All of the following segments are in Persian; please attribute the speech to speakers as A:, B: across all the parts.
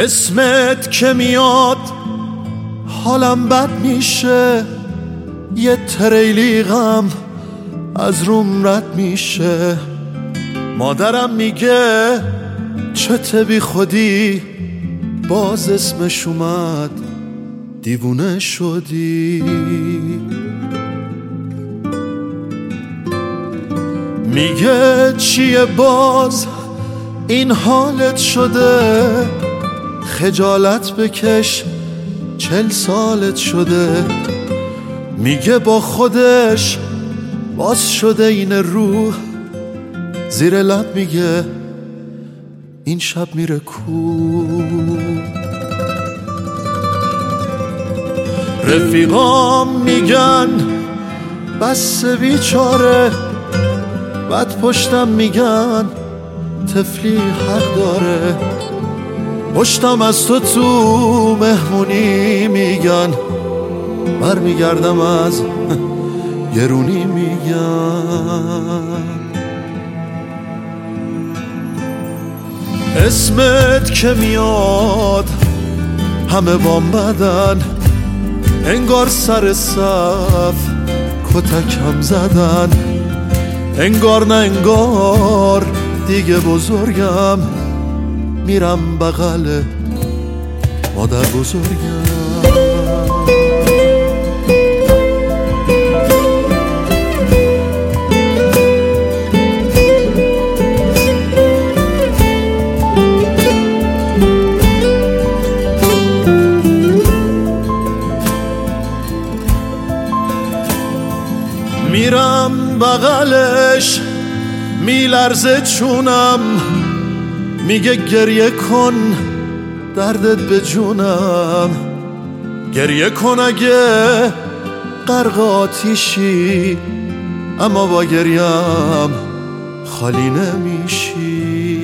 A: اسمت که میاد حالم بد میشه، یه تریلی غم از روم رد میشه. مادرم میگه چته بی خودی، باز اسمش اومد دیوونه شدی. میگه چیه باز این حالت شده، خجالت بکش 40 سالت شده. میگه با خودش باز شده این روح، زیر لب میگه این شب میره کو. رفیقام میگن بس بیچاره، بعد پشتم میگن طفلی حق داره. پشتم از تو مهمونی میگن، برمیگردم از گرونی میگن. اسمت که میاد همه بام بدن، انگار سر صف کتکم زدن. انگار نه انگار دیگه بزرگم، میرم بغل مادر بزرگم. میرم بغلش میلرزه چونم، میگه گریه کن دردت به جونم. گریه کن اگه غرق آتیشی، اما با گریم خالی نمیشی.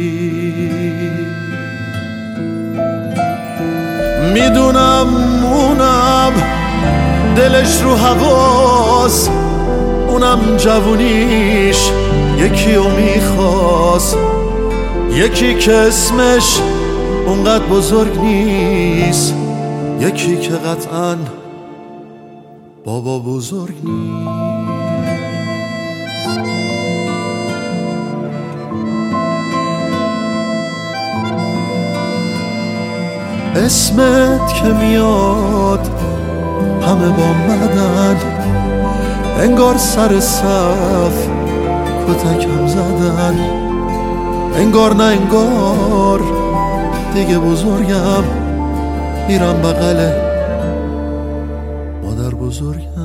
A: میدونم اونم دلش رو هواست، اونم جوونیش یکی رو میخواست. یکی که اسمش اونقدر بزرگ نیست، یکی که قطعاً بابا بزرگ نیست. اسمت که میاد همه با مدن، انگار سر صف کتکم زدن. انگار نه انگار دیگه بزرگم، میرم بغل مادر بزرگم.